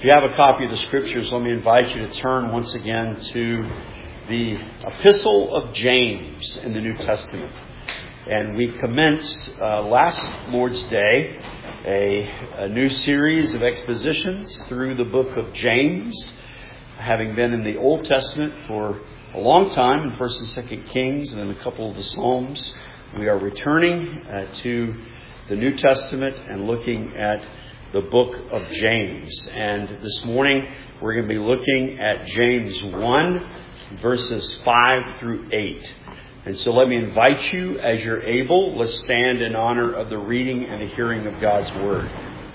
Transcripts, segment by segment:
If you have a copy of the Scriptures, let me invite you to turn once again to the Epistle of James in the New Testament. And we commenced last Lord's Day a new series of expositions through the book of James, having been in the Old Testament for a long time in 1st and 2nd Kings and in a couple of the Psalms. We are returning to the New Testament and looking at the book of James. And this morning we're going to be looking at James 1, verses 5 through 8. And so let me invite you, as you're able, let's stand in honor of the reading and the hearing of God's Word.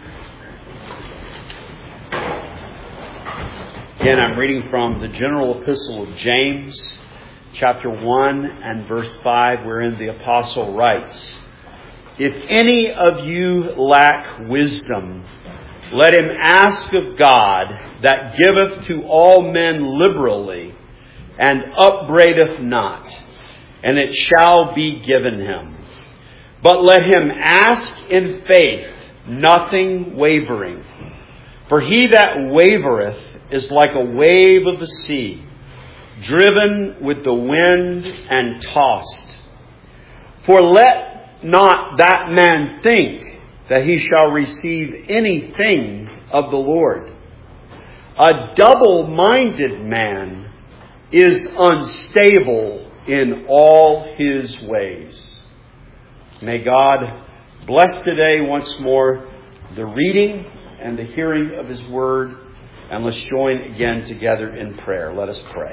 Again, I'm reading from the general epistle of James, chapter 1 and verse 5, wherein the apostle writes, "If any of you lack wisdom, let him ask of God, that giveth to all men liberally, and upbraideth not, and it shall be given him. But let him ask in faith, nothing wavering. For he that wavereth is like a wave of the sea, driven with the wind and tossed. For let not that man think that he shall receive anything of the Lord. A double-minded man is unstable in all his ways." May God bless today once more the reading and the hearing of His Word. And let's join again together in prayer. Let us pray.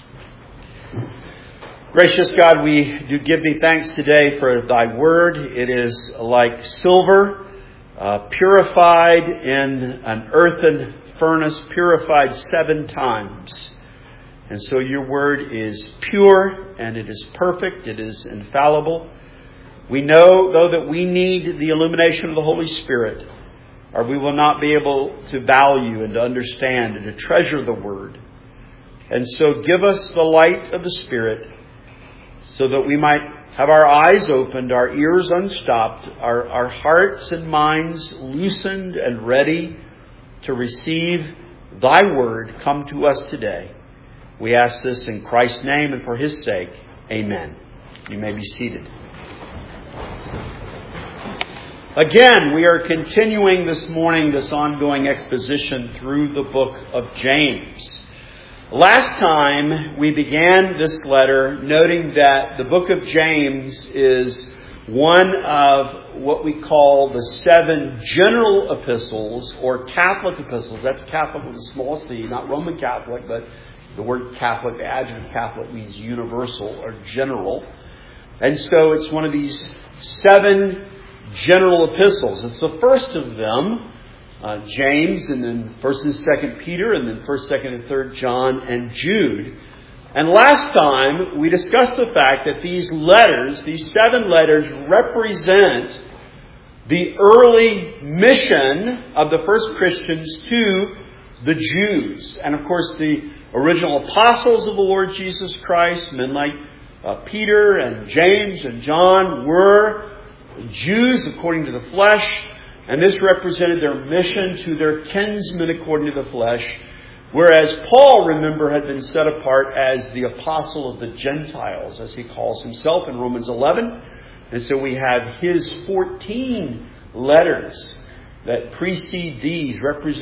Gracious God, we do give Thee thanks today for Thy Word. It is like silver, purified in an earthen furnace, purified 7 times. And so Your Word is pure and it is perfect. It is infallible. We know, though, that we need the illumination of the Holy Spirit, or we will not be able to value and to understand and to treasure the Word. And so give us the light of the Spirit so that we might have our eyes opened, our ears unstopped, our hearts and minds loosened and ready to receive Thy Word come to us today. We ask this in Christ's name and for His sake. Amen. You may be seated. Again, we are continuing this morning this ongoing exposition through the book of James. Last time we began this letter noting that the book of James is one of what we call the 7 general epistles or Catholic epistles. That's Catholic with a small c, not Roman Catholic, but the word Catholic, the adjective Catholic means universal or general. And so it's one of these 7 general epistles. It's the first of them, James, and then 1st and 2nd Peter, and then 1st, 2nd, and 3rd John, and Jude. And last time we discussed the fact that these letters, these 7 letters, represent the early mission of the first Christians to the Jews. And of course the original apostles of the Lord Jesus Christ, men like Peter and James and John, were Jews according to the flesh, and this represented their mission to their kinsmen according to the flesh, whereas Paul, remember, had been set apart as the apostle of the Gentiles, as he calls himself in Romans 11. And so we have his 14 letters that precede these,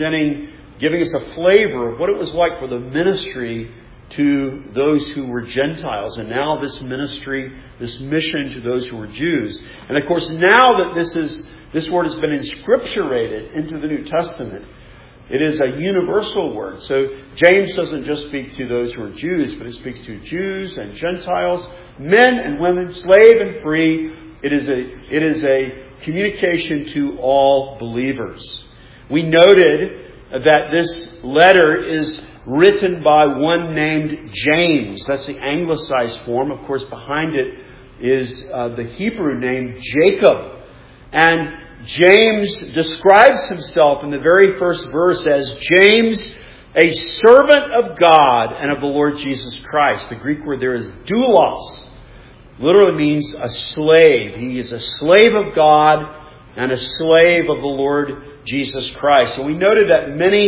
giving us a flavor of what it was like for the ministry to those who were Gentiles. And now this ministry, this mission to those who were Jews. And of course, now that this word has been inscripturated into the New Testament, it is a universal word. So James doesn't just speak to those who are Jews, but it speaks to Jews and Gentiles, men and women, slave and free. It is a communication to all believers. We noted that this letter is written by one named James. That's the anglicized form. Of course, behind it is the Hebrew name Jacob. And James describes himself in the very first verse as James, a servant of God and of the Lord Jesus Christ. The Greek word there is doulos. Literally means a slave. He is a slave of God and a slave of the Lord Jesus Christ. And we noted that many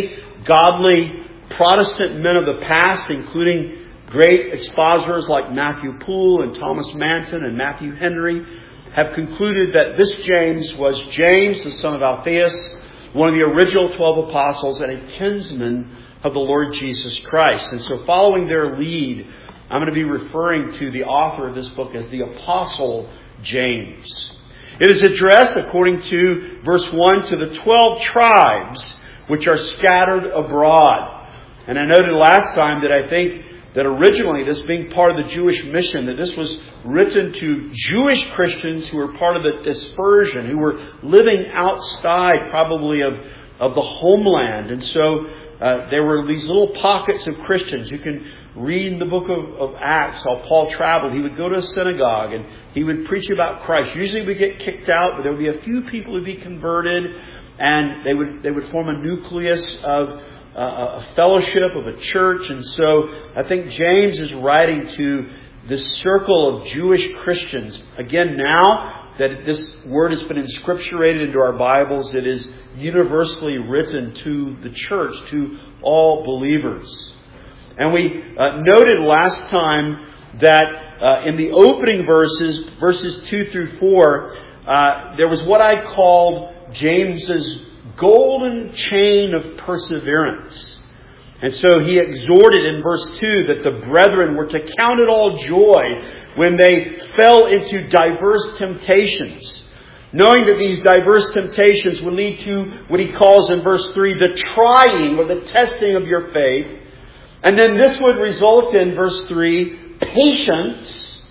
godly Protestant men of the past, including great expositors like Matthew Poole and Thomas Manton and Matthew Henry, have concluded that this James was James, the son of Alphaeus, one of the original 12 apostles and a kinsman of the Lord Jesus Christ. And so following their lead, I'm going to be referring to the author of this book as the Apostle James. It is addressed, according to verse 1, to the 12 tribes which are scattered abroad. And I noted last time that I think that originally, this being part of the Jewish mission, that this was written to Jewish Christians who were part of the dispersion, who were living outside probably of the homeland. And so there were these little pockets of Christians. You can read in the book of Acts how Paul traveled. He would go to a synagogue and he would preach about Christ. Usually we get kicked out, but there would be a few people who would be converted, and they would form a nucleus of a fellowship, of a church. And so I think James is writing to this circle of Jewish Christians. Again, now that this word has been inscripturated into our Bibles, it is universally written to the church, to all believers. And we noted last time that in the opening verses 2 through 4, there was what I called James's golden chain of perseverance. And so he exhorted in verse 2 that the brethren were to count it all joy when they fell into diverse temptations, knowing that these diverse temptations would lead to what he calls in verse 3 the trying or the testing of your faith. And then this would result in verse 3 patience,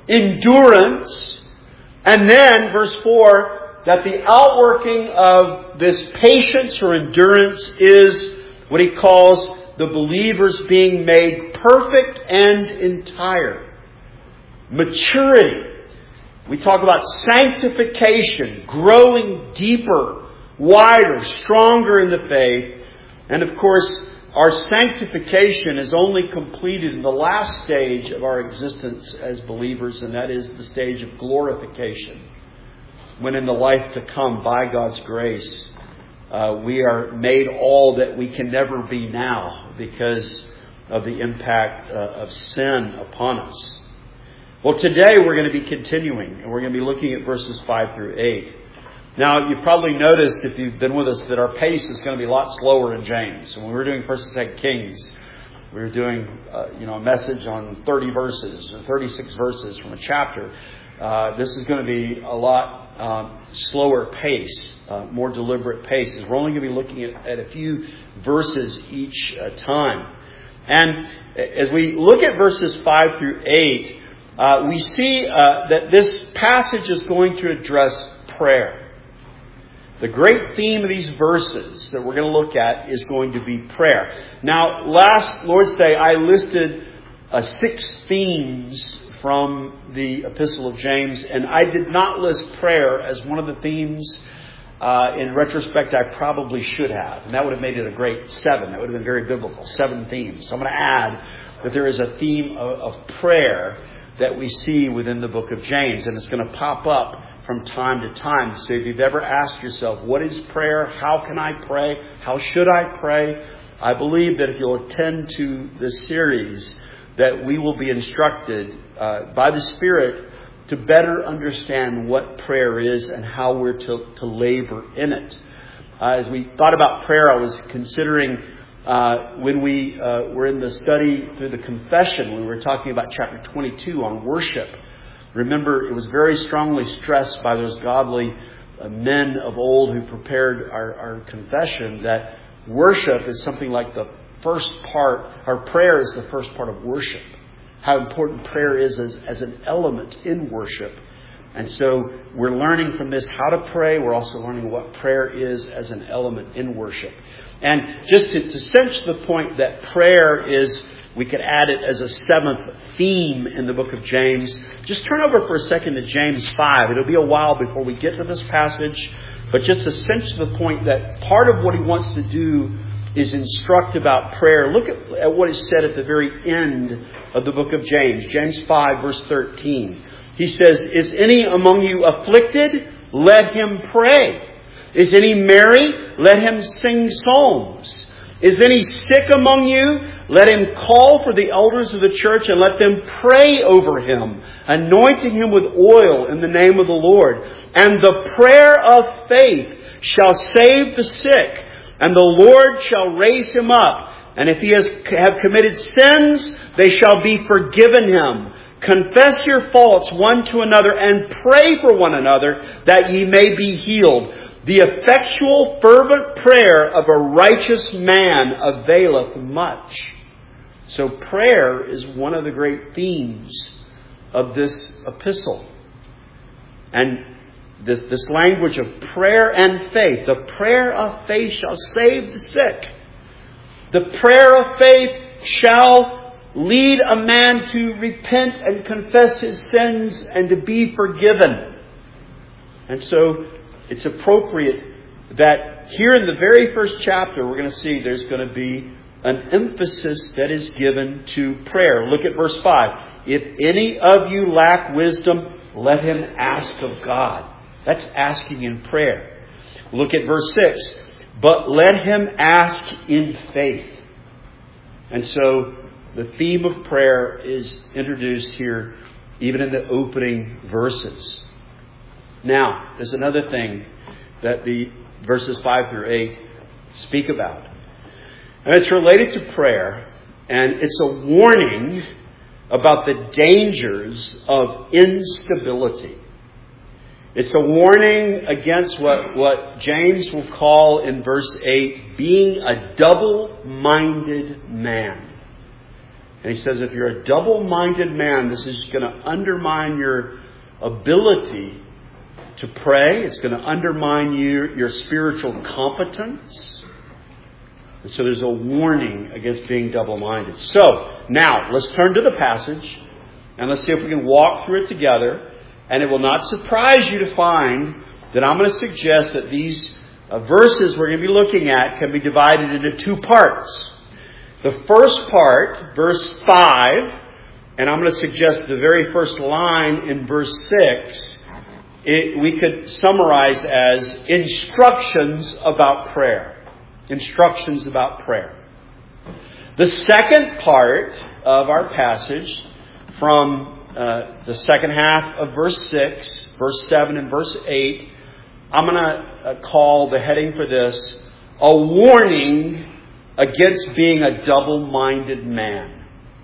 endurance, and then verse 4 that the outworking of this patience or endurance is what he calls the believers being made perfect and entire. Maturity. We talk about sanctification, growing deeper, wider, stronger in the faith. And of course, our sanctification is only completed in the last stage of our existence as believers, and that is the stage of glorification. When in the life to come, by God's grace, we are made all that we can never be now because of the impact of sin upon us. Well, today we're going to be continuing, and we're going to be looking at verses 5 through 8. Now, you've probably noticed, if you've been with us, that our pace is going to be a lot slower in James. So when we were doing 1st and 2nd Kings, we were doing a message on 30 verses, or 36 verses from a chapter. This is going to be a lot slower pace, more deliberate pace. We're only going to be looking at a few verses each time. And as we look at verses 5 through 8, we see that this passage is going to address prayer. The great theme of these verses that we're going to look at is going to be prayer. Now, last Lord's Day, I listed 6 themes from the Epistle of James, and I did not list prayer as one of the themes. In retrospect, I probably should have, and that would have made it a great 7. That would have been very biblical, 7 themes. So I'm going to add that there is a theme of prayer that we see within the book of James, and it's going to pop up from time to time. So if you've ever asked yourself, what is prayer? How can I pray? How should I pray? I believe that if you'll attend to this series, that we will be instructed by the Spirit to better understand what prayer is and how we're to labor in it. As we thought about prayer, I was considering when we were in the study through the confession, we were talking about chapter 22 on worship. Remember, it was very strongly stressed by those godly men of old who prepared our confession that worship is something like the first part, or prayer is the first part of worship. How important prayer is as an element in worship. And so we're learning from this how to pray. We're also learning what prayer is as an element in worship. And just to cinch the point that prayer is, we could add it as a 7th theme in the book of James. Just turn over for a second to James 5. It'll be a while before we get to this passage. But just to cinch the point that part of what he wants to do is instruct about prayer. Look at what is said at the very end of the book of James. James 5 verse 13. He says, "Is any among you afflicted? Let him pray. Is any merry? Let him sing psalms. Is any sick among you? Let him call for the elders of the church and let them pray over him, anointing him with oil in the name of the Lord. And the prayer of faith shall save the sick, and the Lord shall raise him up. And if he have committed sins, they shall be forgiven him. Confess your faults one to another and pray for one another that ye may be healed. The effectual fervent prayer of a righteous man availeth much. So prayer is one of the great themes of this epistle. And this language of prayer and faith. The prayer of faith shall save the sick. The prayer of faith shall lead a man to repent and confess his sins and to be forgiven. And so it's appropriate that here in the very first chapter we're going to see there's going to be an emphasis that is given to prayer. Look at verse 5. If any of you lack wisdom, let him ask of God. That's asking in prayer. Look at verse 6. But let him ask in faith. And so the theme of prayer is introduced here even in the opening verses. Now, there's another thing that the verses 5 through 8 speak about. And it's related to prayer. And it's a warning about the dangers of instability. It's a warning against what James will call in verse 8, being a double-minded man. And he says if you're a double-minded man, this is going to undermine your ability to pray. It's going to undermine your spiritual competence. And so there's a warning against being double-minded. So, now, let's turn to the passage. And let's see if we can walk through it together. And it will not surprise you to find that I'm going to suggest that these verses we're going to be looking at can be divided into two parts. The first part, verse 5, and I'm going to suggest the very first line in verse 6, we could summarize as instructions about prayer. Instructions about prayer. The second part of our passage from the second half of verse 6, verse 7 and verse 8, I'm going to call the heading for this, a warning against being a double-minded man.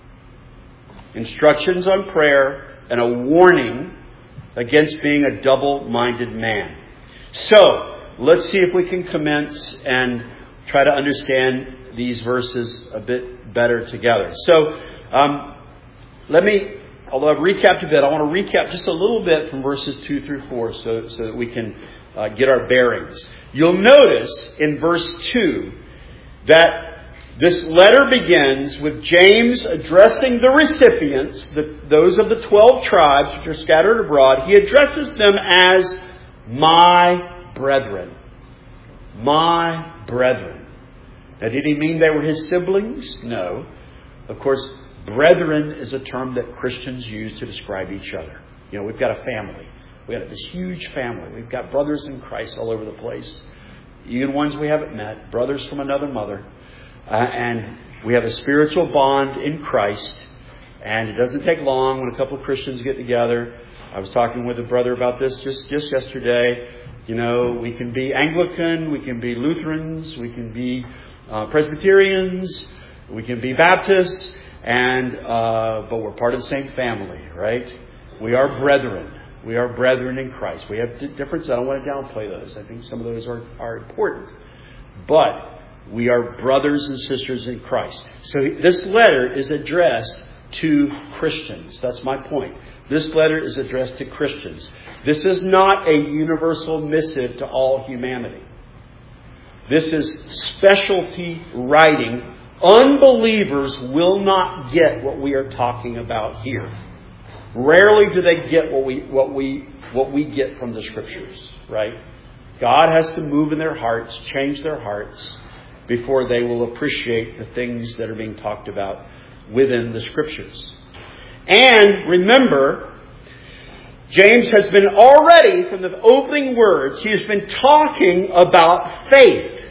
Instructions on prayer and a warning against being a double-minded man. So, let's see if we can commence and try to understand these verses a bit better together. So, although I've recapped a bit, I want to recap just a little bit from verses 2 through 4 so that we can get our bearings. You'll notice in verse 2 that this letter begins with James addressing the recipients, those of the 12 tribes which are scattered abroad. He addresses them as my brethren. My brethren. Now, did he mean they were his siblings? No. Of course, brethren is a term that Christians use to describe each other. You know, we've got a family. We've got this huge family. We've got brothers in Christ all over the place. Even ones we haven't met. Brothers from another mother. And we have a spiritual bond in Christ. And it doesn't take long when a couple of Christians get together. I was talking with a brother about this just yesterday. You know, we can be Anglican. We can be Lutherans. We can be Presbyterians. We can be Baptists. But we're part of the same family, right? We are brethren. We are brethren in Christ. We have differences. I don't want to downplay those. I think some of those are important. But we are brothers and sisters in Christ. So this letter is addressed to Christians. That's my point. This letter is addressed to Christians. This is not a universal missive to all humanity. This is specialty writing. Unbelievers will not get what we are talking about here. Rarely do they get what we get from the Scriptures, right? God has to move in their hearts, change their hearts, before they will appreciate the things that are being talked about within the Scriptures. And remember, James has been already, from the opening words, he has been talking about faith.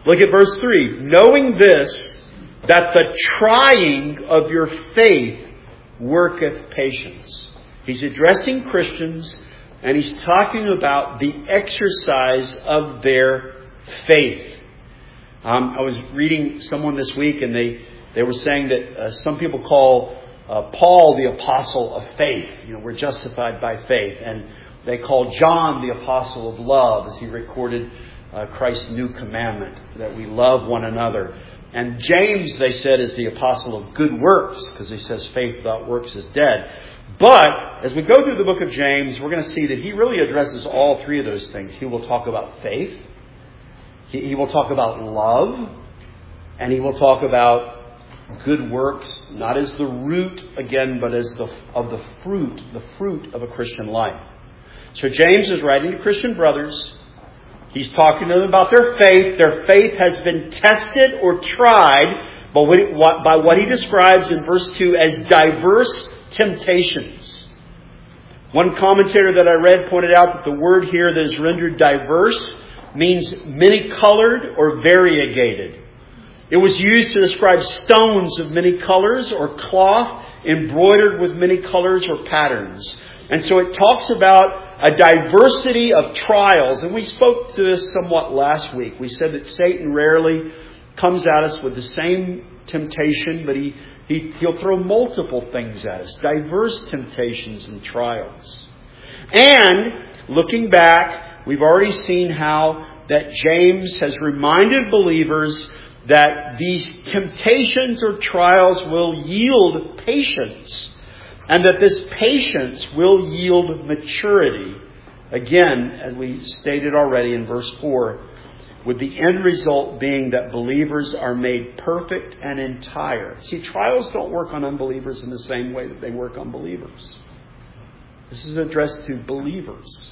Look at verse 3. Knowing this, that the trying of your faith worketh patience. He's addressing Christians, and he's talking about the exercise of their faith. I was reading someone this week, and they were saying that some people call Paul the apostle of faith. We're justified by faith. And they call John the apostle of love, as he recorded Christ's new commandment, that we love one another. And James, they said, is the apostle of good works, because he says faith without works is dead. But as we go through the book of James, we're going to see that he really addresses all three of those things. He will talk about faith. He will talk about love. And he will talk about good works, not as the root, again, but as the fruit of a Christian life. So James is writing to Christian brothers. He's talking to them about their faith. Their faith has been tested or tried by what he describes in verse 2 as diverse temptations. One commentator that I read pointed out that the word here that is rendered diverse means many-colored or variegated. It was used to describe stones of many colors or cloth embroidered with many colors or patterns. And so it talks about a diversity of trials. And we spoke to this somewhat last week. We said that Satan rarely comes at us with the same temptation, but he'll throw multiple things at us. Diverse temptations and trials. And looking back, we've already seen how that James has reminded believers that these temptations or trials will yield patience. And that this patience will yield maturity. Again, as we stated already in verse 4, with the end result being that believers are made perfect and entire. See, trials don't work on unbelievers in the same way that they work on believers. This is addressed to believers.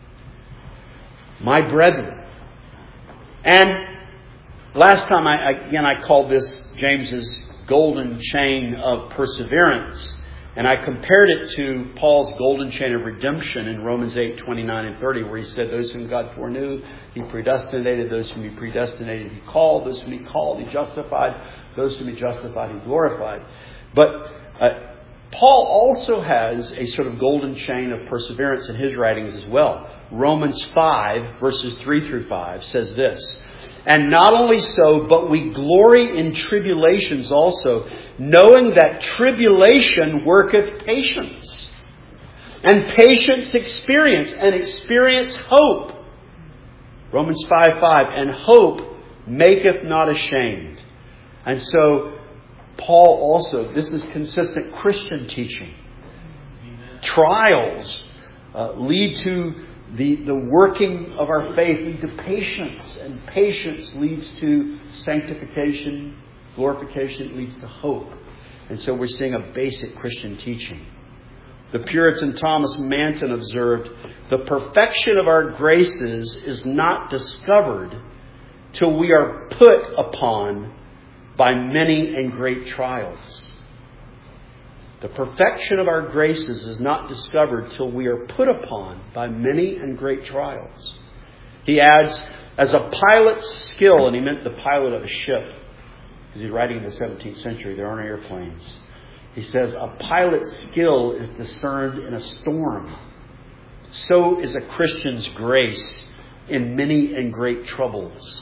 My brethren. And last time, I called this James's golden chain of perseverance. And I compared it to Paul's golden chain of redemption in Romans 8, 29 and 30, where he said, those whom God foreknew, he predestinated. Those whom he predestinated, he called. Those whom he called, he justified. Those whom he justified, he glorified. But Paul also has a sort of golden chain of perseverance in his writings as well. Romans 5, verses 3 through 5 says this. And not only so, but we glory in tribulations also, knowing that tribulation worketh patience. And patience experience, and experience hope. Romans 5:5, and hope maketh not ashamed. And so, Paul also, this is consistent Christian teaching. Amen. Trials lead to the working of our faith lead to patience, and patience leads to sanctification, glorification, leads to hope. And so we're seeing a basic Christian teaching. The Puritan Thomas Manton observed, the perfection of our graces is not discovered till we are put upon by many and great trials. The perfection of our graces is not discovered till we are put upon by many and great trials. He adds, as a pilot's skill, and he meant the pilot of a ship, because he's writing in the 17th century, there aren't airplanes. He says, a pilot's skill is discerned in a storm. So is a Christian's grace in many and great troubles.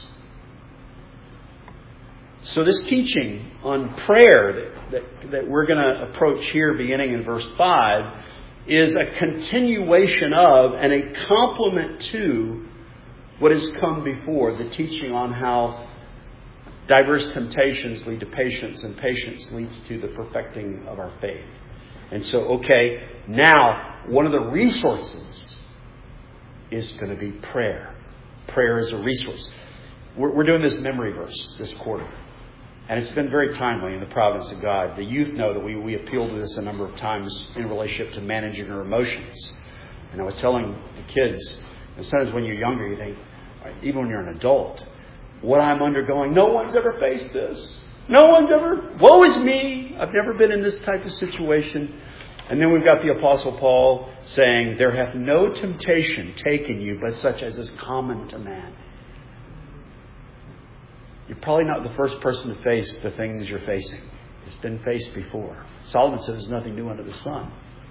So this teaching on prayer that we're going to approach here beginning in verse 5 is a continuation of and a complement to what has come before, the teaching on how diverse temptations lead to patience and patience leads to the perfecting of our faith. And so, now one of the resources is going to be prayer. Prayer is a resource. We're doing this memory verse this quarter. And it's been very timely in the providence of God. The youth know that we appeal to this a number of times in relationship to managing our emotions. And I was telling the kids, sometimes when you're younger, you think, even when you're an adult, what I'm undergoing, no one's ever faced this. No one's ever, woe is me. I've never been in this type of situation. And then we've got the Apostle Paul saying, there hath no temptation taken you but such as is common to man. you're probably not the first person to face the things you're facing. It's been faced before. Solomon said there's nothing new under the sun.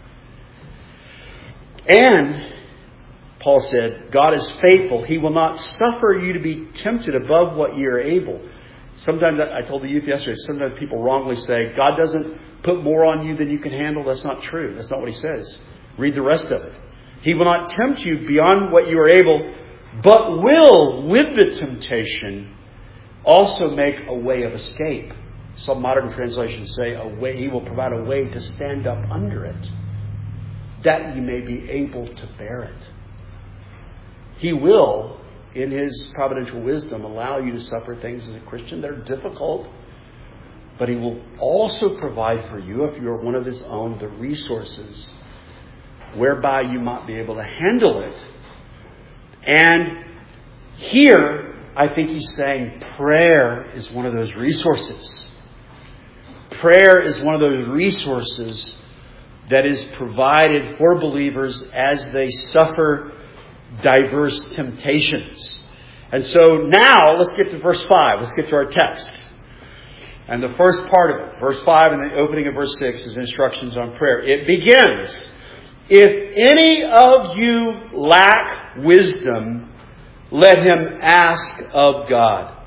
And Paul said, God is faithful. He will not suffer you to be tempted above what you are able. Sometimes, I told the youth yesterday, sometimes people wrongly say, God doesn't put more on you than you can handle. That's not true. That's not what he says. Read the rest of it. He will not tempt you beyond what you are able, but will, with the temptation, also make a way of escape. Some modern translations say a way. He will provide a way to stand up under it, that you may be able to bear it. He will, in His providential wisdom, allow you to suffer things as a Christian that are difficult. But He will also provide for you, if you're one of His own, the resources whereby you might be able to handle it. And here, I think He's saying prayer is one of those resources. Prayer is one of those resources that is provided for believers as they suffer diverse temptations. And so now, let's get to verse 5. Let's get to our text. And the first part of it, verse 5 and the opening of verse 6, is instructions on prayer. It begins, if any of you lack wisdom, let him ask of God.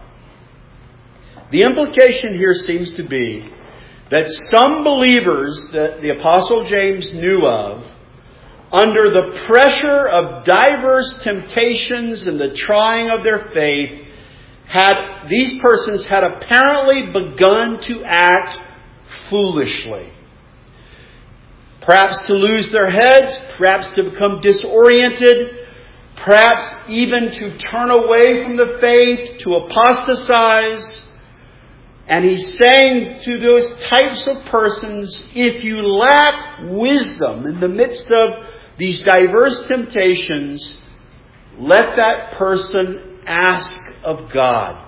The implication here seems to be that some believers that the Apostle James knew of, under the pressure of diverse temptations and the trying of their faith, these persons had apparently begun to act foolishly. Perhaps to lose their heads, perhaps to become disoriented, perhaps even to turn away from the faith, to apostatize. And he's saying to those types of persons, if you lack wisdom in the midst of these diverse temptations, let that person ask of God.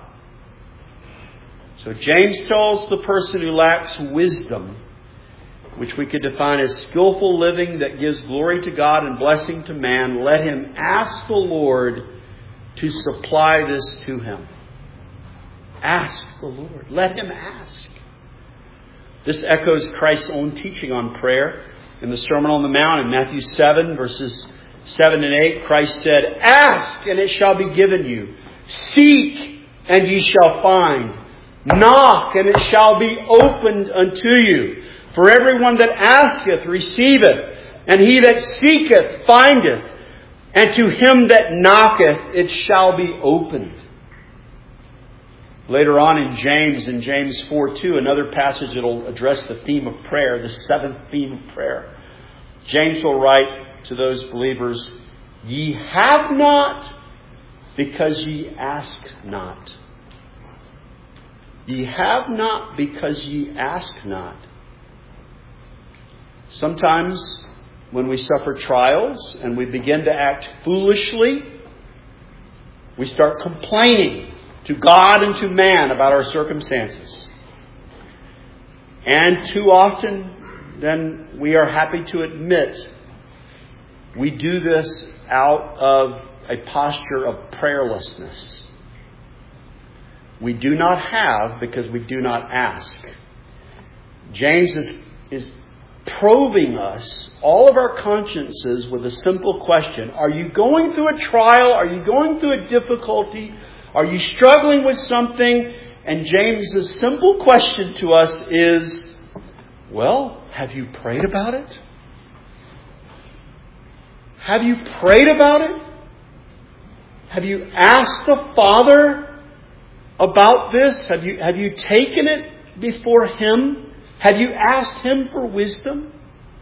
So James tells the person who lacks wisdom, which we could define as skillful living that gives glory to God and blessing to man, let him ask the Lord to supply this to him. Ask the Lord. Let him ask. This echoes Christ's own teaching on prayer. In the Sermon on the Mount in Matthew 7, verses 7 and 8, Christ said, ask and it shall be given you. Seek and ye shall find. Knock and it shall be opened unto you. For everyone that asketh receiveth, and he that seeketh findeth, and to him that knocketh it shall be opened. Later on in James 4:2, another passage that will address the theme of prayer, the seventh theme of prayer. James will write to those believers, ye have not because ye ask not. Ye have not because ye ask not. Sometimes when we suffer trials and we begin to act foolishly, we start complaining to God and to man about our circumstances. And too often, then we are happy to admit we do this out of a posture of prayerlessness. We do not have because we do not ask. James is probing us, all of our consciences, with a simple question. Are you going through a trial? Are you going through a difficulty? Are you struggling with something? And James's simple question to us is, well, have you prayed about it? Have you prayed about it? Have you asked the Father about this? Have you taken it before Him? Have you asked Him for wisdom?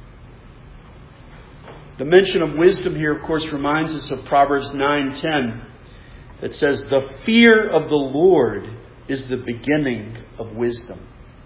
The mention of wisdom here, of course, reminds us of Proverbs 9:10. That says, the fear of the Lord is the beginning of wisdom.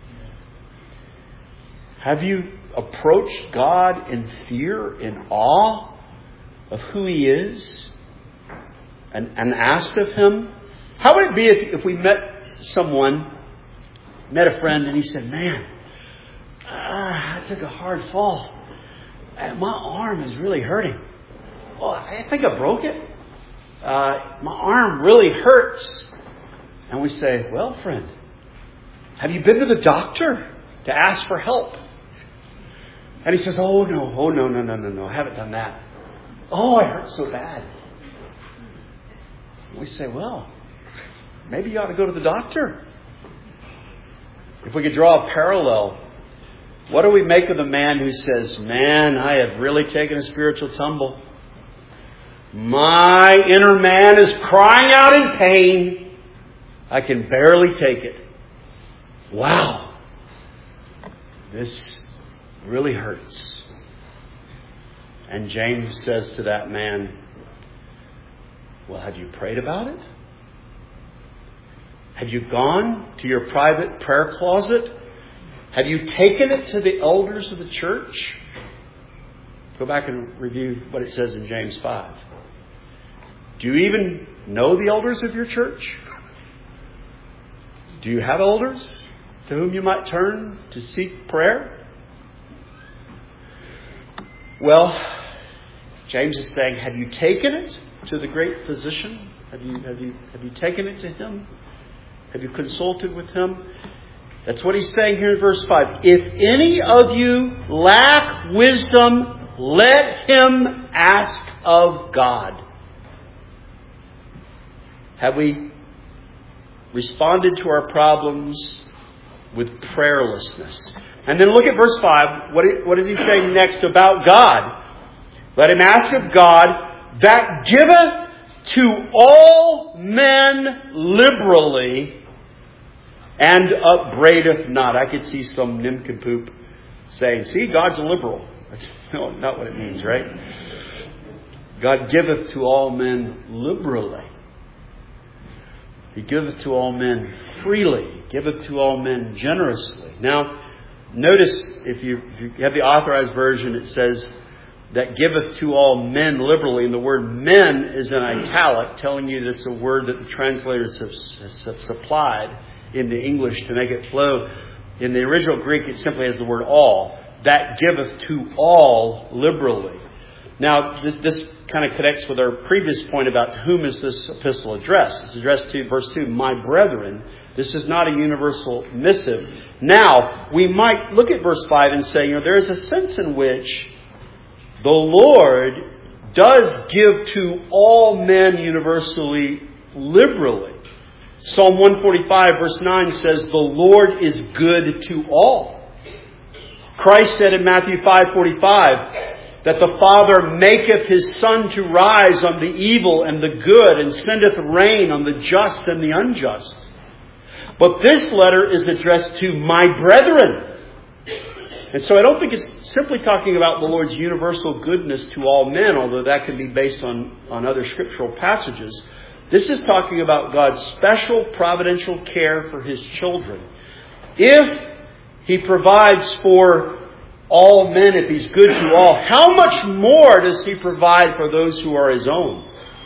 Have you approached God in fear, in awe of who He is? And asked of Him? How would it be if we met a friend, and he said, man, I took a hard fall. My arm is really hurting. Well, I think I broke it. My arm really hurts. And we say, well, friend, have you been to the doctor to ask for help? And he says, oh, no, I haven't done that. Oh, I hurt so bad. And we say, well, maybe you ought to go to the doctor. If we could draw a parallel, what do we make of the man who says, man, I have really taken a spiritual tumble. My inner man is crying out in pain. I can barely take it. Wow. This really hurts. And James says to that man, well, have you prayed about it? Have you gone to your private prayer closet? Have you taken it to the elders of the church? Go back and review what it says in James 5. Do you even know the elders of your church? Do you have elders to whom you might turn to seek prayer? Well, James is saying, have you taken it to the great physician? Have you taken it to him? Have you consulted with him? That's what he's saying here in verse 5. If any of you lack wisdom, let him ask of God. Have we responded to our problems with prayerlessness? And then look at verse 5. What is he saying next about God? Let him ask of God that giveth to all men liberally and upbraideth not. I could see some nincompoop saying, see, God's a liberal. That's not what it means, right? God giveth to all men liberally. He giveth to all men freely. Giveth to all men generously. Now, notice if you have the Authorized Version, it says that giveth to all men liberally. And the word men is in italic, telling you that it's a word that the translators have supplied in the English to make it flow. In the original Greek, it simply has the word all. That giveth to all liberally. Now, this kind of connects with our previous point about whom is this epistle addressed. It's addressed to, verse 2, my brethren. This is not a universal missive. Now, we might look at verse 5 and say, there is a sense in which the Lord does give to all men universally liberally. Psalm 145 verse 9 says, the Lord is good to all. Christ said in Matthew 5:45 that the Father maketh his sun to rise on the evil and the good, and sendeth rain on the just and the unjust. But this letter is addressed to my brethren. And so I don't think it's simply talking about the Lord's universal goodness to all men, although that can be based on other scriptural passages. This is talking about God's special providential care for his children. If he provides for all men, if he's good to all, how much more does he provide for those who are his own?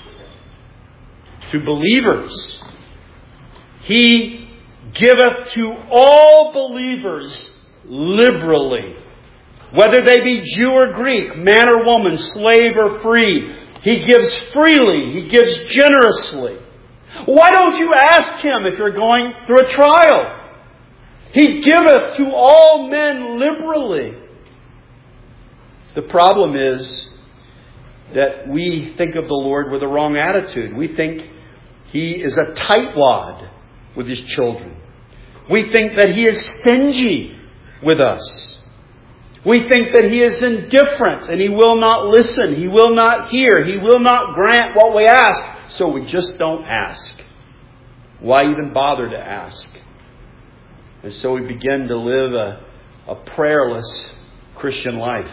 To believers. He giveth to all believers liberally. Whether they be Jew or Greek, man or woman, slave or free. He gives freely. He gives generously. Why don't you ask him if you're going through a trial? He giveth to all men liberally. The problem is that we think of the Lord with a wrong attitude. We think he is a tightwad with his children. We think that he is stingy with us. We think that he is indifferent and he will not listen. He will not hear. He will not grant what we ask. So we just don't ask. Why even bother to ask? And so we begin to live a prayerless Christian life.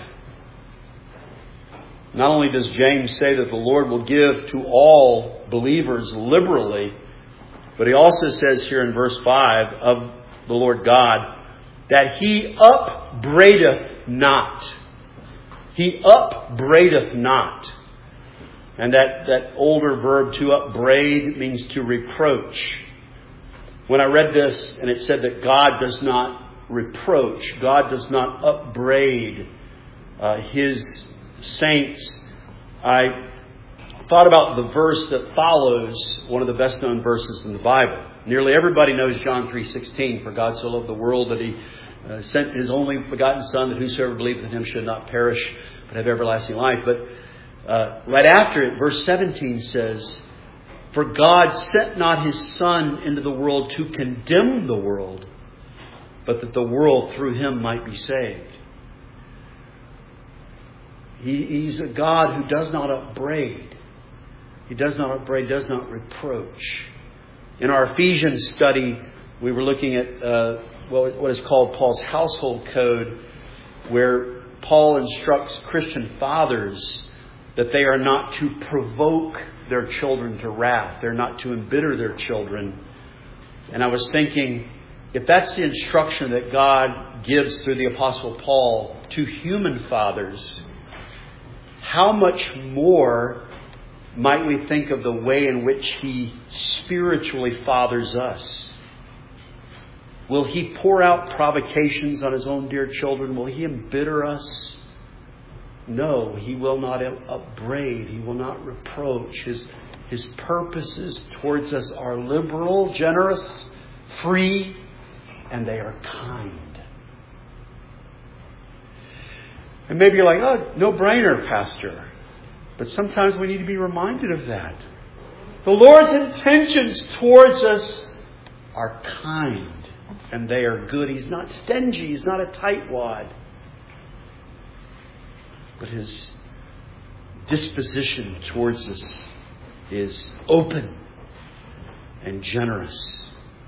Not only does James say that the Lord will give to all believers liberally, but he also says here in verse 5 of the Lord God that he upbraideth not. He upbraideth not. And that older verb to upbraid means to reproach. When I read this and it said that God does not reproach, God does not upbraid his saints, I thought about the verse that follows one of the best known verses in the Bible. Nearly everybody knows John 3:16. For God so loved the world that He sent His only begotten Son, that whosoever believeth in Him should not perish but have everlasting life. But right after it, verse 17 says, for God sent not His Son into the world to condemn the world, but that the world through Him might be saved. He's a God who does not upbraid. He does not upbraid, does not reproach. In our Ephesians study, we were looking at what is called Paul's household code, where Paul instructs Christian fathers that they are not to provoke their children to wrath. They're not to embitter their children. And I was thinking, if that's the instruction that God gives through the Apostle Paul to human fathers, how much more might we think of the way in which He spiritually fathers us? Will He pour out provocations on His own dear children? Will He embitter us? No, He will not upbraid. He will not reproach. His purposes towards us are liberal, generous, free, and they are kind. And maybe you're like, oh, no brainer, Pastor. But sometimes we need to be reminded of that. The Lord's intentions towards us are kind, and they are good. He's not stingy. He's not a tightwad. But His disposition towards us is open and generous.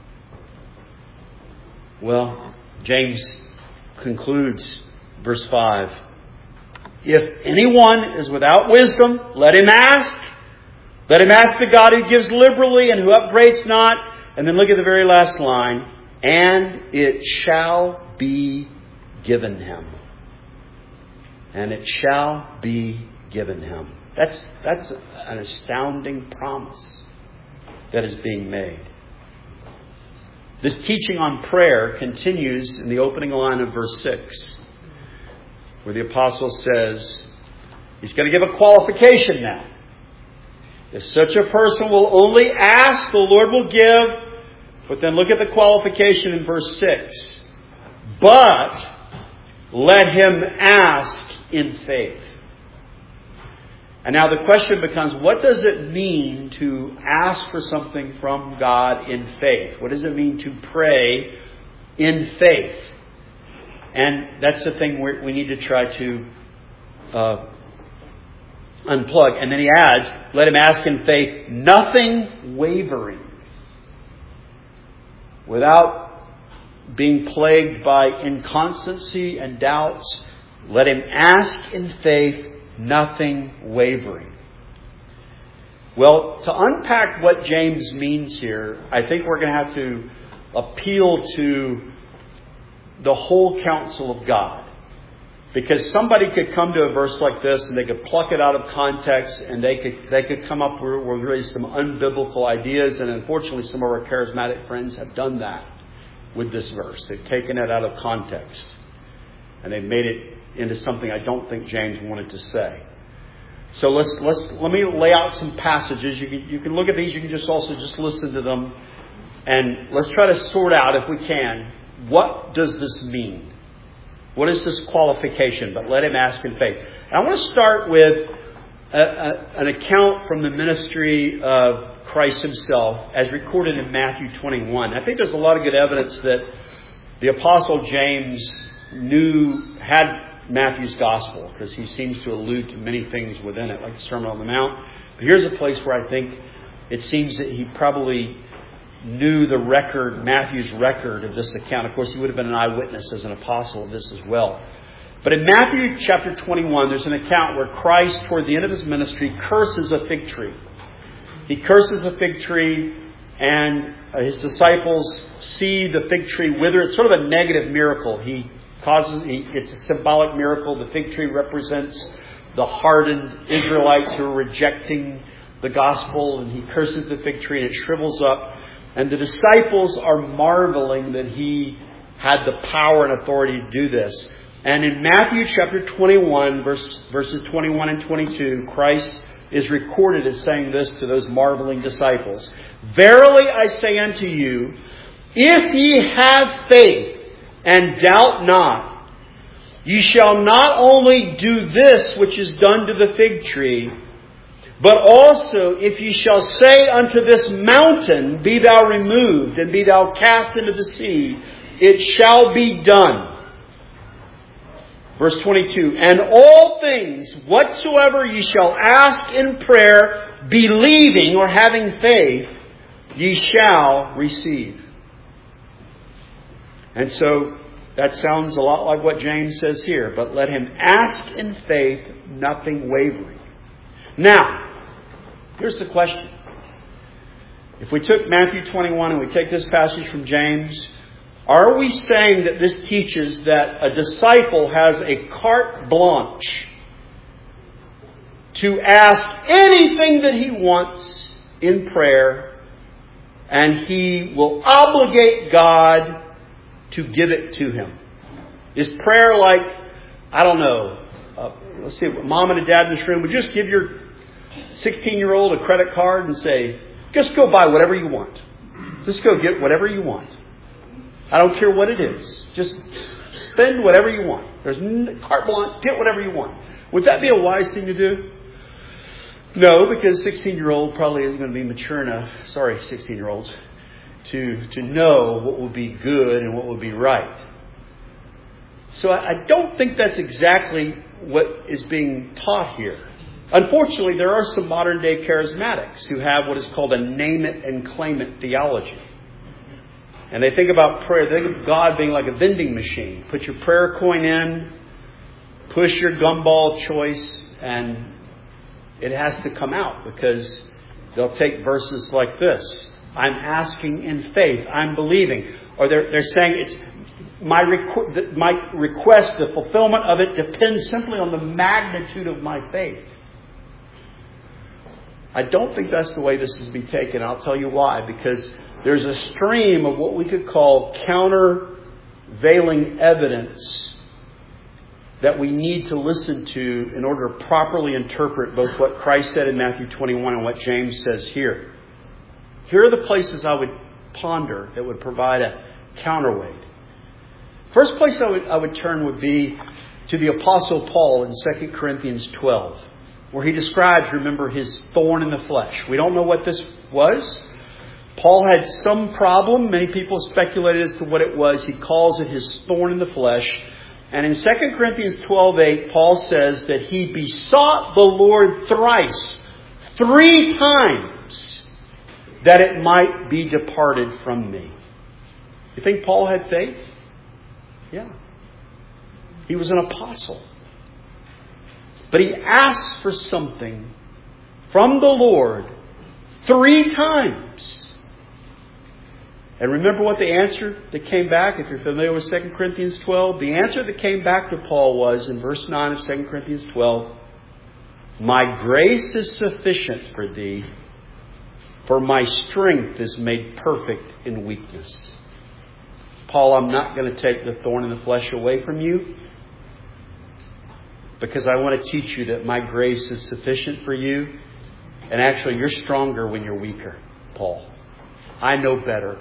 Well, James concludes verse 5. If anyone is without wisdom, let him ask. Let him ask the God who gives liberally and who upbraids not. And then look at the very last line. And it shall be given him. And it shall be given him. That's an astounding promise that is being made. This teaching on prayer continues in the opening line of verse 6, where the apostle says, he's going to give a qualification now. If such a person will only ask, the Lord will give. But then look at the qualification in verse 6. But let him ask in faith. And now the question becomes, what does it mean to ask for something from God in faith? What does it mean to pray in faith? And that's the thing we need to try to unplug. And then he adds, let him ask in faith, nothing wavering, without being plagued by inconstancy and doubts. Let him ask in faith, nothing wavering. Well, to unpack what James means here, I think we're going to have to appeal to the whole counsel of God. Because somebody could come to a verse like this and they could pluck it out of context and they could come up with really some unbiblical ideas. And unfortunately, some of our charismatic friends have done that with this verse. They've taken it out of context and they've made it into something I don't think James wanted to say. So let me lay out some passages. You can look at these. You can just also listen to them, and let's try to sort out, if we can, what does this mean? What is this qualification? But let him ask in faith. And I want to start with an account from the ministry of Christ Himself, as recorded in Matthew 21. I think there's a lot of good evidence that the Apostle James had Matthew's Gospel, because he seems to allude to many things within it, like the Sermon on the Mount. But here's a place where I think it seems that he probably knew the record, Matthew's record of this account. Of course, he would have been an eyewitness as an apostle of this as well. But in Matthew chapter 21, there's an account where Christ, toward the end of His ministry, curses a fig tree. He curses a fig tree, and His disciples see the fig tree wither. It's sort of a negative miracle. It's a symbolic miracle. The fig tree represents the hardened Israelites who are rejecting the gospel, and He curses the fig tree and it shrivels up. And the disciples are marveling that He had the power and authority to do this. And in Matthew chapter 21, verses 21 and 22, Christ is recorded as saying this to those marveling disciples. Verily I say unto you, if ye have faith and doubt not, ye shall not only do this which is done to the fig tree, but also if ye shall say unto this mountain, be thou removed, and be thou cast into the sea, it shall be done. Verse 22, and all things whatsoever ye shall ask in prayer, believing or having faith, ye shall receive. And so that sounds a lot like what James says here. But let him ask in faith, nothing wavering. Now, here's the question. If we took Matthew 21 and we take this passage from James, are we saying that this teaches that a disciple has a carte blanche to ask anything that he wants in prayer, and he will obligate God to give it to him? Is prayer like, I don't know, let's see, mom and dad in this room would just give your 16-year-old a credit card and say, just go buy whatever you want. Just go get whatever you want. I don't care what it is. Just spend whatever you want. There's carte blanche, get whatever you want. Would that be a wise thing to do? No, because 16-year-old probably isn't going to be mature enough, 16-year-olds, to know what will be good and what will be right. So I don't think that's exactly what is being taught here. Unfortunately, there are some modern day charismatics who have what is called a name it and claim it theology. And they think about prayer, they think of God being like a vending machine. Put your prayer coin in, push your gumball choice, and it has to come out, because they'll take verses like this. I'm asking in faith. I'm believing. Or they're saying it's my request, the fulfillment of it depends simply on the magnitude of my faith. I don't think that's the way this is to be taken. I'll tell you why. Because there's a stream of what we could call countervailing evidence that we need to listen to in order to properly interpret both what Christ said in Matthew 21 and what James says here. Here are the places I would ponder that would provide a counterweight. First place I would turn would be to the Apostle Paul in 2 Corinthians 12, where he describes, remember, his thorn in the flesh. We don't know what this was. Paul had some problem. Many people speculated as to what it was. He calls it his thorn in the flesh. And in 2 Corinthians 12:8, Paul says that he besought the Lord thrice, 3 times, that it might be departed from me. You think Paul had faith? Yeah. He was an apostle. But he asked for something from the Lord 3 times. And remember what the answer that came back, if you're familiar with 2 Corinthians 12? The answer that came back to Paul was, in verse 9 of 2 Corinthians 12, my grace is sufficient for thee, for my strength is made perfect in weakness. Paul, I'm not going to take the thorn in the flesh away from you, because I want to teach you that my grace is sufficient for you. And actually, you're stronger when you're weaker, Paul. I know better.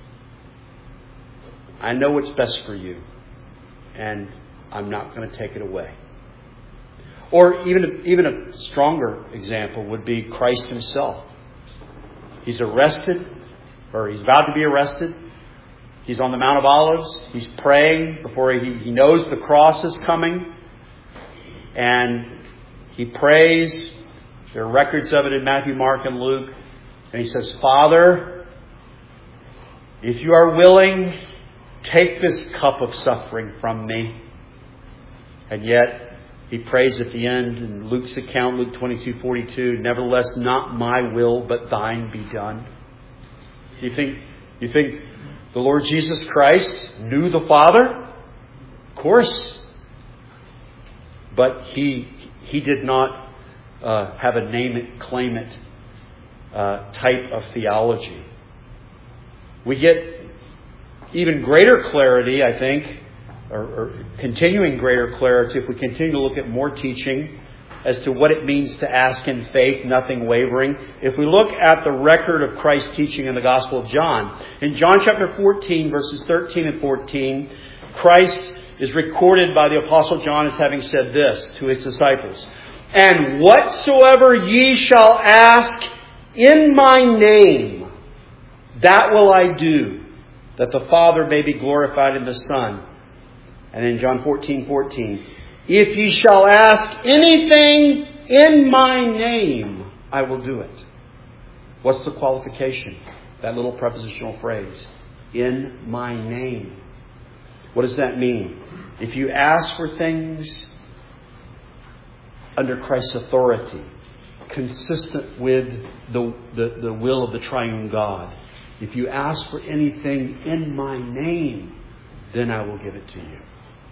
I know what's best for you. And I'm not going to take it away. Or even a stronger example would be Christ himself. He's arrested, or he's about to be arrested. He's on the Mount of Olives. He's praying before he knows the cross is coming. And he prays. There are records of it in Matthew, Mark, and Luke. And he says, Father, if you are willing, take this cup of suffering from me. And yet, he prays at the end in Luke's account, Luke 22:42, nevertheless, not my will, but thine be done. You think the Lord Jesus Christ knew the Father? Of course. But he did not have a name it, claim it type of theology. We get even greater clarity, I think, or continuing greater clarity if we continue to look at more teaching as to what it means to ask in faith, nothing wavering. If we look at the record of Christ's teaching in the Gospel of John, in John chapter 14, verses 13 and 14, Christ is recorded by the Apostle John as having said this to his disciples: "And whatsoever ye shall ask in my name, that will I do, that the Father may be glorified in the Son." And in John 14:14, "If ye shall ask anything in my name, I will do it." What's the qualification? That little prepositional phrase, "in my name." What does that mean? If you ask for things under Christ's authority, consistent with the will of the triune God, if you ask for anything in my name, then I will give it to you.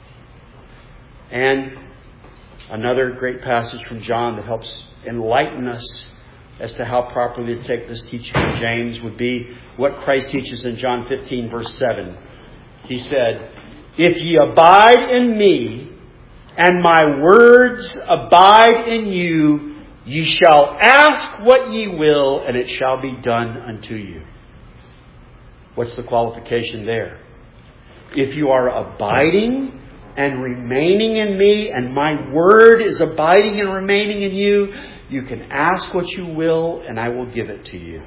And another great passage from John that helps enlighten us as to how properly to take this teaching of James would be what Christ teaches in John 15, verse 7. He said, "If ye abide in me, and my words abide in you, ye shall ask what ye will, and it shall be done unto you." What's the qualification there? If you are abiding and remaining in me, and my word is abiding and remaining in you, you can ask what you will, and I will give it to you.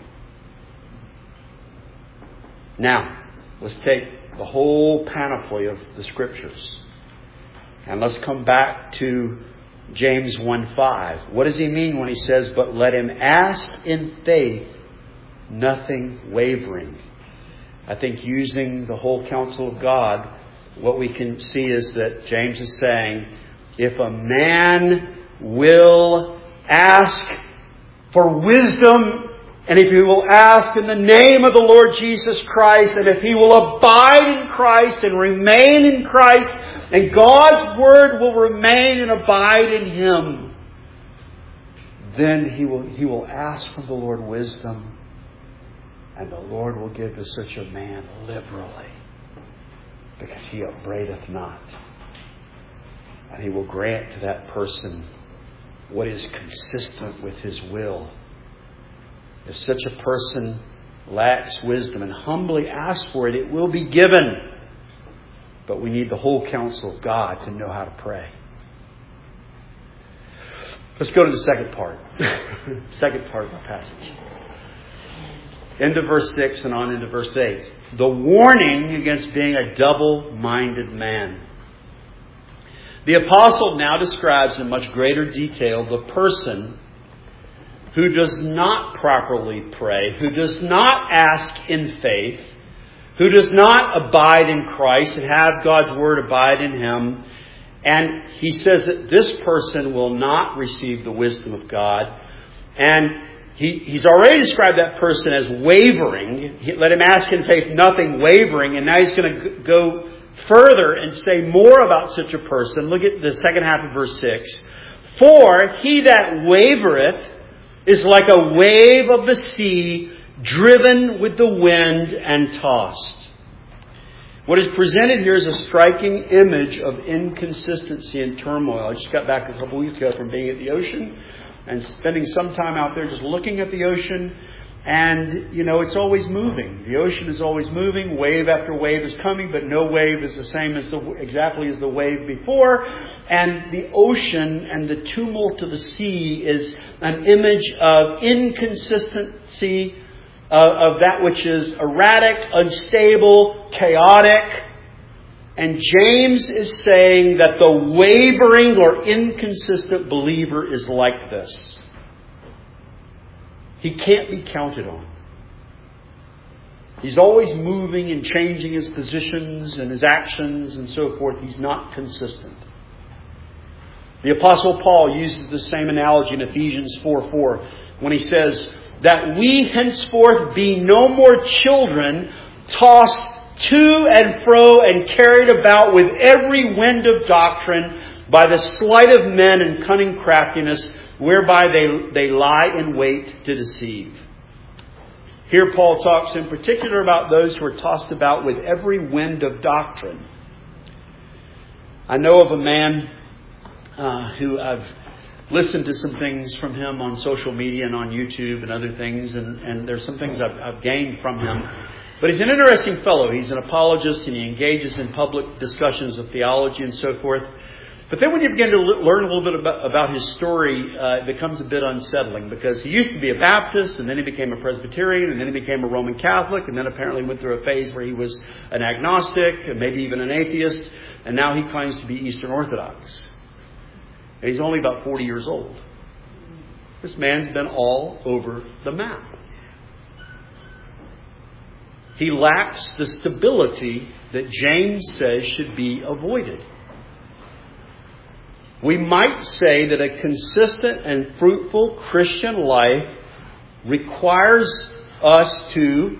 Now, let's take the whole panoply of the Scriptures. And let's come back to James 1:5. What does he mean when he says, "But let him ask in faith, nothing wavering"? I think using the whole counsel of God, what we can see is that James is saying, if a man will ask for wisdom, and if he will ask in the name of the Lord Jesus Christ, and if he will abide in Christ and remain in Christ, and God's Word will remain and abide in him, then he will ask from the Lord wisdom, and the Lord will give to such a man liberally, because he upbraideth not. And he will grant to that person what is consistent with his will. If such a person lacks wisdom and humbly asks for it, it will be given. But we need the whole counsel of God to know how to pray. Let's go to the second part. Second part of the passage. Into verse 6 and on into verse 8. The warning against being a double-minded man. The apostle now describes in much greater detail the person who does not properly pray, who does not ask in faith, who does not abide in Christ and have God's Word abide in him. And he says that this person will not receive the wisdom of God. And he's already described that person as wavering. Let him ask in faith, nothing wavering. And now he's going to go further and say more about such a person. Look at the second half of verse 6. "For he that wavereth is like a wave of the sea, driven with the wind and tossed." What is presented here is a striking image of inconsistency and turmoil. I just got back a couple weeks ago from being at the ocean and spending some time out there just looking at the ocean. And, it's always moving. The ocean is always moving. Wave after wave is coming, but no wave is the same exactly as the wave before. And the ocean and the tumult of the sea is an image of inconsistency, of that which is erratic, unstable, chaotic. And James is saying that the wavering or inconsistent believer is like this. He can't be counted on. He's always moving and changing his positions and his actions and so forth. He's not consistent. The Apostle Paul uses the same analogy in Ephesians 4:4 when he says that we henceforth be no more children, tossed to and fro and carried about with every wind of doctrine by the sleight of men and cunning craftiness, whereby they lie in wait to deceive. Here Paul talks in particular about those who are tossed about with every wind of doctrine. I know of a man who I've listened to some things from him on social media and on YouTube and other things, and there's some things I've gained from him. But he's an interesting fellow. He's an apologist, and he engages in public discussions of theology and so forth. But then when you begin to learn a little bit about his story, it becomes a bit unsettling, because he used to be a Baptist, and then he became a Presbyterian, and then he became a Roman Catholic, and then apparently went through a phase where he was an agnostic, and maybe even an atheist, and now he claims to be Eastern Orthodox. And he's only about 40 years old. This man's been all over the map. He lacks the stability that James says should be avoided. We might say that a consistent and fruitful Christian life requires us to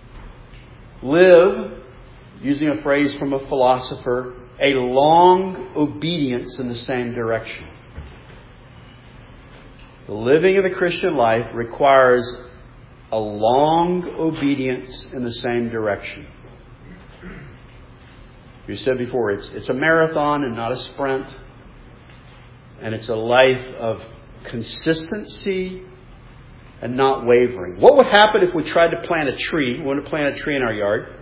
live, using a phrase from a philosopher, a long obedience in the same direction. The living of the Christian life requires a long obedience in the same direction. You said before, it's a marathon and not a sprint. And it's a life of consistency and not wavering. What would happen if we tried to plant a tree? We want to plant a tree in our yard.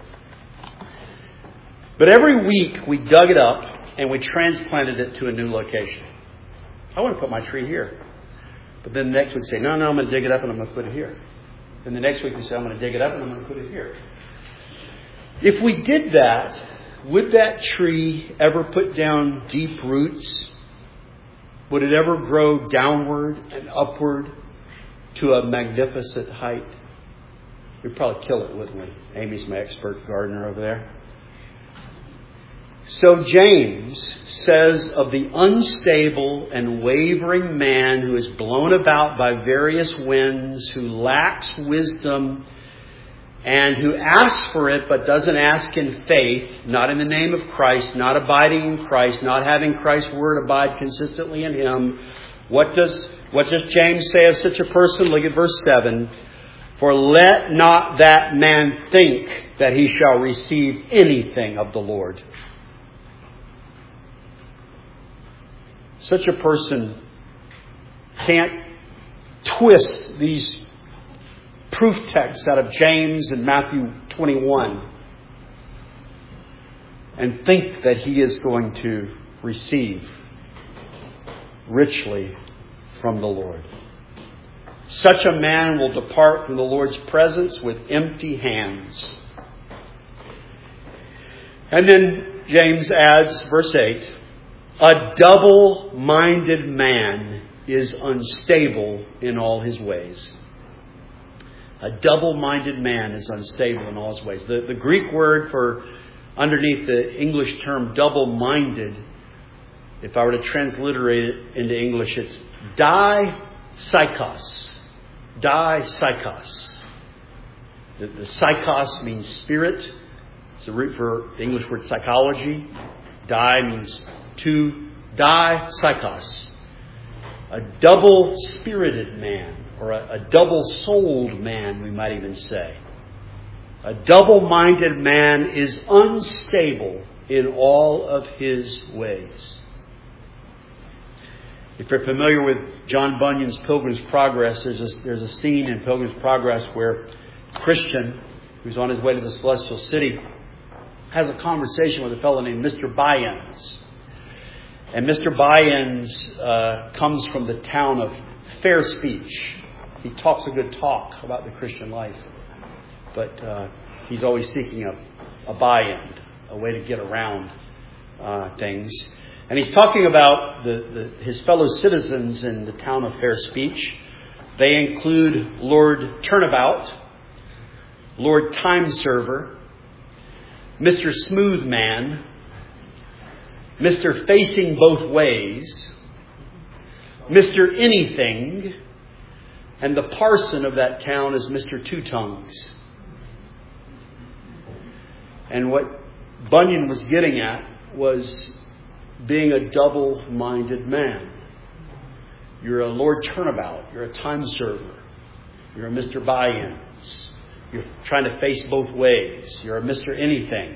But every week we dug it up and we transplanted it to a new location. I want to put my tree here. But then the next week we say, no, I'm going to dig it up and I'm going to put it here. Then the next week we say, I'm going to dig it up and I'm going to put it here. If we did that, would that tree ever put down deep roots? Would it ever grow downward and upward to a magnificent height? We'd probably kill it, wouldn't we? Amy's my expert gardener over there. So James says of the unstable and wavering man who is blown about by various winds, who lacks wisdom, and who asks for it but doesn't ask in faith, not in the name of Christ, not abiding in Christ, not having Christ's word abide consistently in him. What does James say of such a person? Look at verse 7. For let not that man think that he shall receive anything of the Lord. Such a person can't twist these proof texts out of James and Matthew 21 and think that he is going to receive richly from the Lord. Such a man will depart from the Lord's presence with empty hands. And then James adds, verse 8, a double-minded man is unstable in all his ways. A double-minded man is unstable in all his ways. The Greek word for underneath the English term double-minded, if I were to transliterate it into English, it's psychos. Psychos. The psychos means spirit. It's the root for the English word psychology. Means to psychos. A double-spirited man. Or a double-souled man, we might even say. A double-minded man is unstable in all of his ways. If you're familiar with John Bunyan's Pilgrim's Progress, there's a scene in Pilgrim's Progress where Christian, who's on his way to the Celestial City, has a conversation with a fellow named Mr. Byens. And Mr. Byens comes from the town of Fair Speech. He talks a good talk about the Christian life. But he's always seeking a buy-in, a way to get around things. And he's talking about his fellow citizens in the town of Fair Speech. They include Lord Turnabout, Lord Timeserver, Mr. Smoothman, Mr. Facing Both Ways, Mr. Anything, and the parson of that town is Mr. Two Tongues. And what Bunyan was getting at was being a double-minded man. You're a Lord Turnabout. You're a time server. You're a Mr. Buy-ins. You're trying to face both ways. You're a Mr. Anything.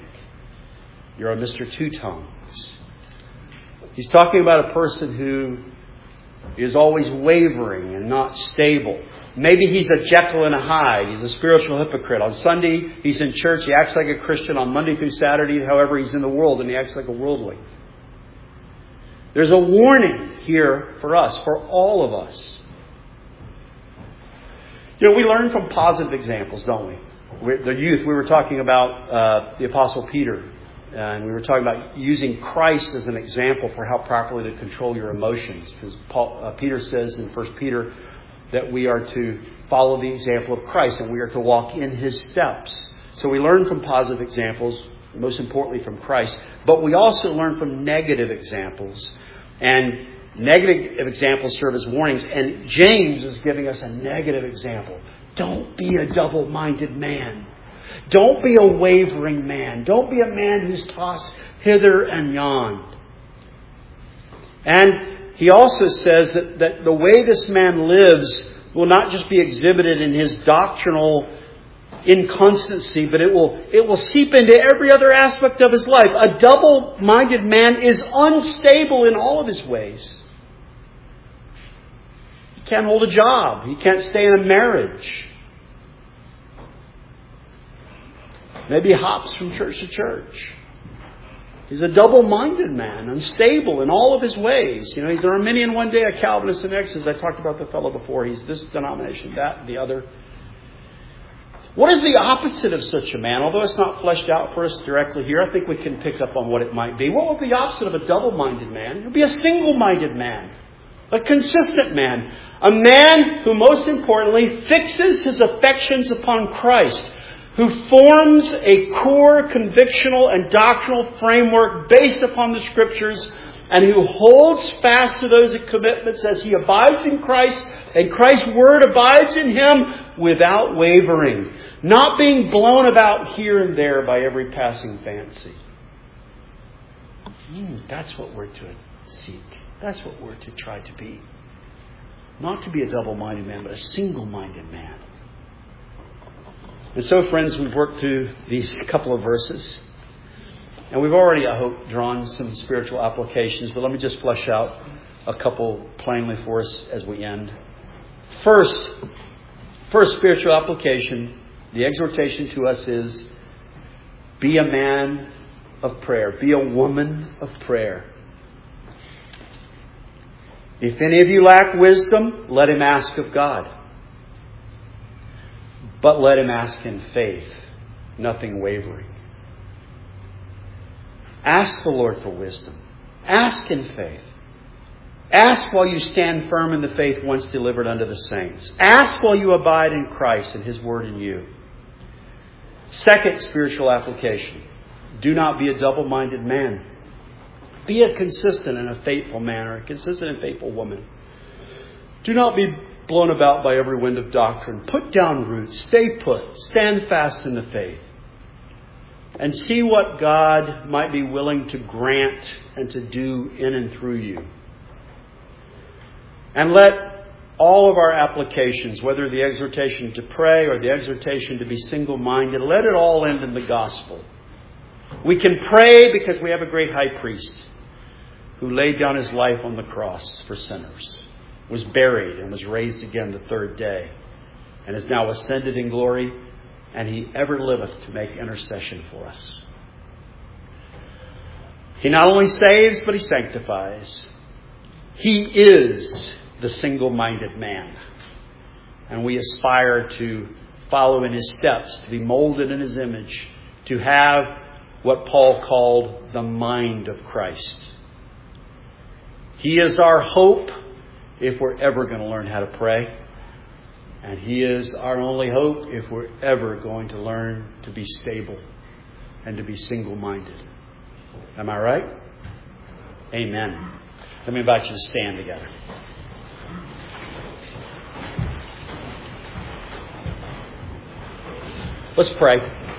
You're a Mr. Two Tongues. He's talking about a person who is always wavering and not stable. Maybe he's a Jekyll and a Hyde. He's a spiritual hypocrite. On Sunday, he's in church. He acts like a Christian. On Monday through Saturday, however, he's in the world and he acts like a worldling. There's a warning here for us, for all of us. You know, we learn from positive examples, don't we? The youth, we were talking about the Apostle Peter. And we were talking about using Christ as an example for how properly to control your emotions. Because Peter says in 1 Peter that we are to follow the example of Christ and we are to walk in His steps. So we learn from positive examples, most importantly from Christ. But we also learn from negative examples. And negative examples serve as warnings. And James is giving us a negative example. Don't be a double-minded man. Don't be a wavering man. Don't be a man who's tossed hither and yon. And he also says that the way this man lives will not just be exhibited in his doctrinal inconstancy, but it will seep into every other aspect of his life. A double-minded man is unstable in all of his ways. He can't hold a job. He can't stay in a marriage. Maybe he hops from church to church. He's a double-minded man, unstable in all of his ways. You know, he's an Arminian one day, a Calvinist the next. As I talked about the fellow before, he's this denomination, that, the other. What is the opposite of such a man? Although it's not fleshed out for us directly here, I think we can pick up on what it might be. What would be the opposite of a double-minded man? It would be a single-minded man. A consistent man. A man who, most importantly, fixes his affections upon Christ. Who forms a core convictional and doctrinal framework based upon the Scriptures, and who holds fast to those commitments as he abides in Christ, and Christ's Word abides in him without wavering, not being blown about here and there by every passing fancy. That's what we're to seek. That's what we're to try to be. Not to be a double-minded man, but a single-minded man. And so, friends, we've worked through these couple of verses. And we've already, I hope, drawn some spiritual applications. But let me just flesh out a couple plainly for us as we end. First spiritual application, the exhortation to us is, be a man of prayer. Be a woman of prayer. If any of you lack wisdom, let him ask of God. But let him ask in faith, nothing wavering. Ask the Lord for wisdom. Ask in faith. Ask while you stand firm in the faith once delivered unto the saints. Ask while you abide in Christ and His Word in you. Second spiritual application. Do not be a double-minded man. Be a consistent and a faithful man, or a consistent and faithful woman. Do not be blown about by every wind of doctrine. Put down roots. Stay put. Stand fast in the faith. And see what God might be willing to grant and to do in and through you. And let all of our applications, whether the exhortation to pray or the exhortation to be single-minded, let it all end in the gospel. We can pray because we have a great high priest who laid down his life on the cross for sinners, was buried and was raised again the third day, and is now ascended in glory, and He ever liveth to make intercession for us. He not only saves, but He sanctifies. He is the single-minded man. And we aspire to follow in His steps, to be molded in His image, to have what Paul called the mind of Christ. He is our hope if we're ever going to learn how to pray. And He is our only hope if we're ever going to learn to be stable and to be single-minded. Am I right? Amen. Let me invite you to stand together. Let's pray.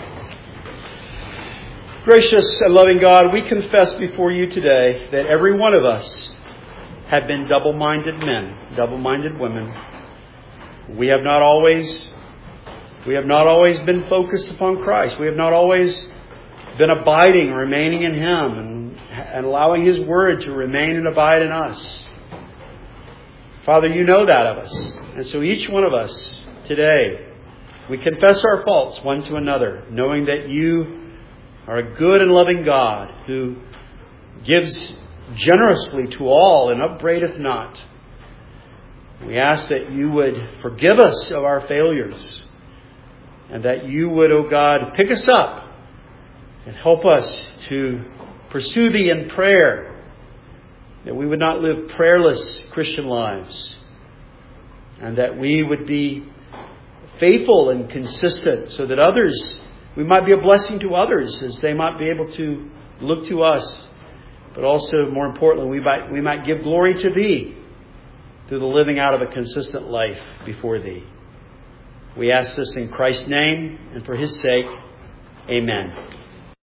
Gracious and loving God, we confess before You today that every one of us have been double-minded men, double-minded women. We have not always been focused upon Christ. We have not always been abiding, remaining in Him, and allowing His Word to remain and abide in us. Father, you know that of us. And so each one of us today, we confess our faults one to another, knowing that you are a good and loving God who gives generously to all and upbraideth not. We ask that you would forgive us of our failures and that you would, O God, pick us up and help us to pursue thee in prayer, that we would not live prayerless Christian lives, and that we would be faithful and consistent so that others, we might be a blessing to others as they might be able to look to us, but also, more importantly, we might give glory to thee through the living out of a consistent life before thee. We ask this in Christ's name and for his sake. Amen.